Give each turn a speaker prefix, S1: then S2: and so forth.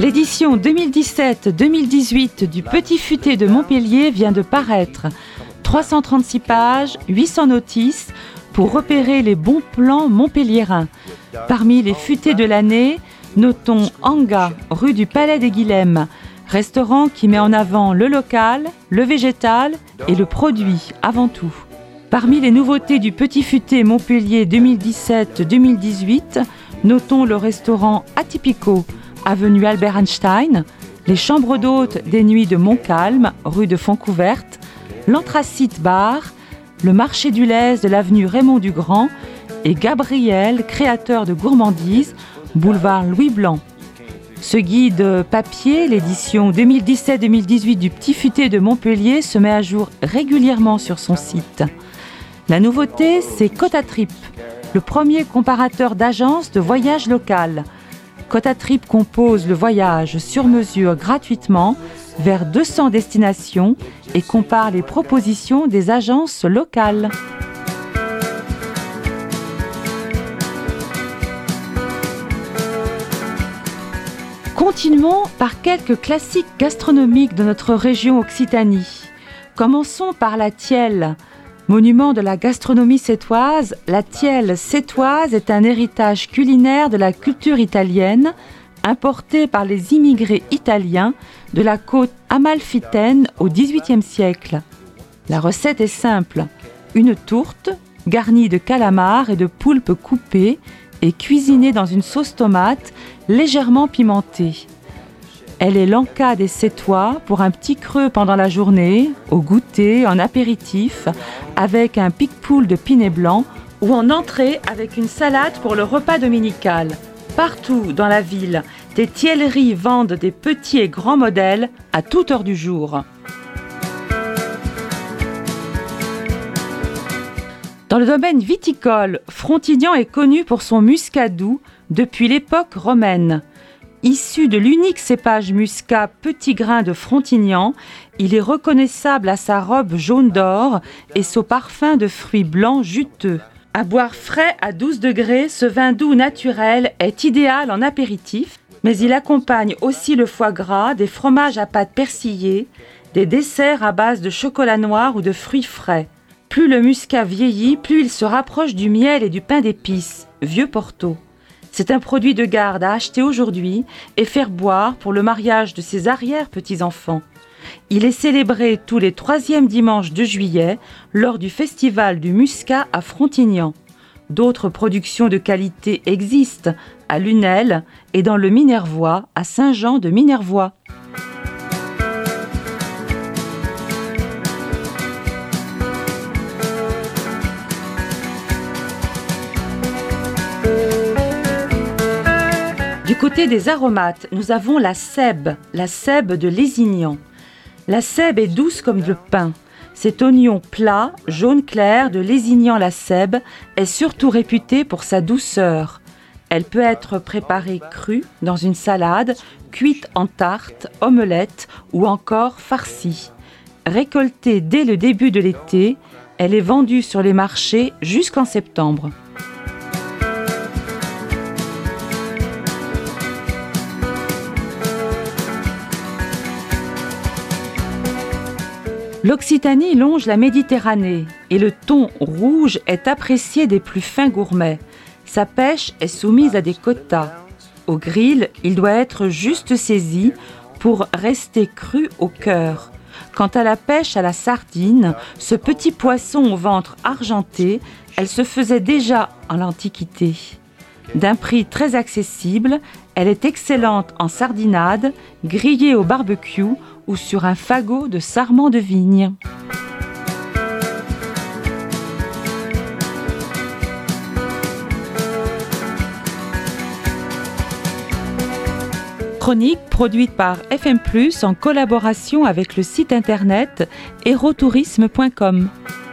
S1: L'édition 2017-2018 du Petit Futé de Montpellier vient de paraître. 336 pages, 800 notices pour repérer les bons plans montpelliérains. Parmi les futés de l'année, notons Anga, rue du Palais des Guilemmes, restaurant qui met en avant le local, le végétal et le produit avant tout. Parmi les nouveautés du Petit Futé Montpellier 2017-2018, notons le restaurant Atypico, avenue Albert Einstein, les chambres d'hôtes des Nuits de Montcalm, rue de Fontcouverte, l'Anthracite Bar, le marché du lait de l'avenue Raymond Dugrand et Gabriel, créateur de gourmandise, boulevard Louis Blanc. Ce guide papier, l'édition 2017-2018 du Petit Futé de Montpellier, se met à jour régulièrement sur son site. La nouveauté, c'est Cotatrip, le premier comparateur d'agences de voyage locales. Cotatrip compose le voyage sur mesure gratuitement vers 200 destinations et compare les propositions des agences locales. Continuons par quelques classiques gastronomiques de notre région Occitanie. Commençons par la Thielle. Monument de la gastronomie sétoise, la Thielle sétoise est un héritage culinaire de la culture italienne, importé par les immigrés italiens de la côte amalfitaine au XVIIIe siècle. La recette est simple, une tourte garnie de calamars et de poulpe coupée et cuisinée dans une sauce tomate légèrement pimentée. Elle est l'enca des Sétois pour un petit creux pendant la journée, au goûter, en apéritif, avec un pique-poule de Pinet blanc ou en entrée avec une salade pour le repas dominical. Partout dans la ville, des tielleries vendent des petits et grands modèles à toute heure du jour. Dans le domaine viticole, Frontignan est connu pour son muscadou depuis l'époque romaine. Issu de l'unique cépage muscat petit grain de Frontignan, il est reconnaissable à sa robe jaune d'or et son parfum de fruits blancs juteux. À boire frais à 12 degrés, ce vin doux naturel est idéal en apéritif, mais il accompagne aussi le foie gras, des fromages à pâte persillée, des desserts à base de chocolat noir ou de fruits frais. Plus le muscat vieillit, plus il se rapproche du miel et du pain d'épices, vieux Porto. C'est un produit de garde à acheter aujourd'hui et faire boire pour le mariage de ses arrière-petits-enfants. Il est célébré tous les 3e dimanches de juillet lors du festival du Muscat à Frontignan. D'autres productions de qualité existent à Lunel et dans le Minervois à Saint-Jean-de-Minervois. Du côté des aromates, nous avons la sèbe de Lézignan. La sèbe est douce comme le pain. Cet oignon plat, jaune clair de Lézignan-la-Sèbe est surtout réputé pour sa douceur. Elle peut être préparée crue dans une salade, cuite en tarte, omelette ou encore farcie. Récoltée dès le début de l'été, elle est vendue sur les marchés jusqu'en septembre. L'Occitanie longe la Méditerranée et le thon rouge est apprécié des plus fins gourmets. Sa pêche est soumise à des quotas. Au grill, il doit être juste saisi pour rester cru au cœur. Quant à la pêche à la sardine, ce petit poisson au ventre argenté, elle se faisait déjà en l'Antiquité. D'un prix très accessible, elle est excellente en sardinade, grillée au barbecue ou sur un fagot de sarment de vigne. Chronique produite par FM+, en collaboration avec le site internet erotourisme.com.